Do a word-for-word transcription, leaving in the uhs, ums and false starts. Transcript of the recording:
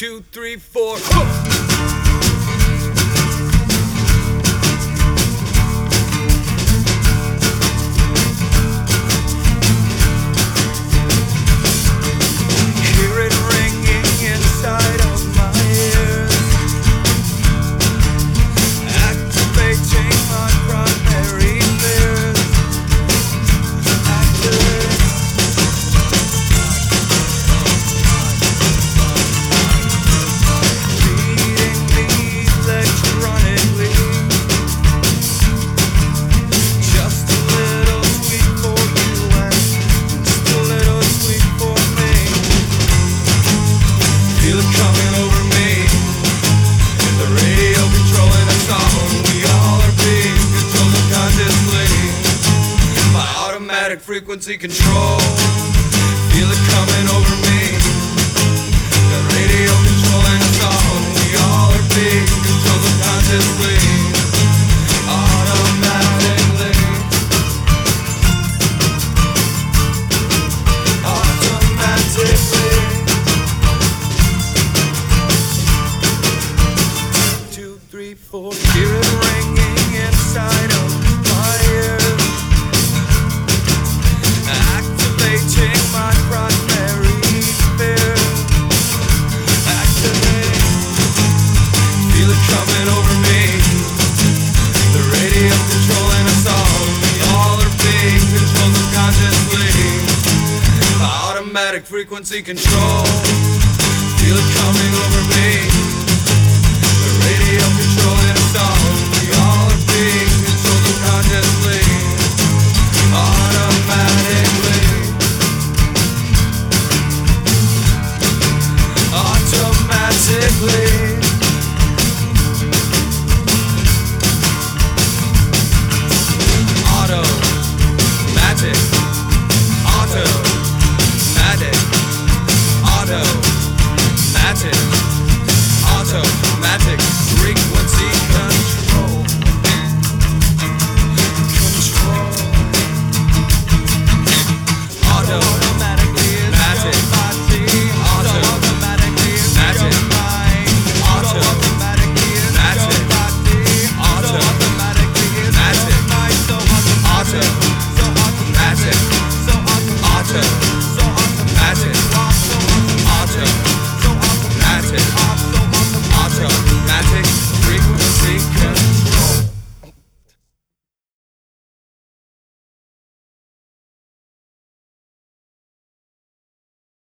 two, three, four. Frequency control, feel it coming over me. The radio controlling us all. We all are being controlled subconsciously, automatically, automatically. Two, three, four. Hear it ringing inside of my ears. Activating my primary fear. Activate. Feel it coming over me. The radio controlling us all. We all are being controlled subconsciously. Automatic frequency control. Feel it coming over me. The radio control.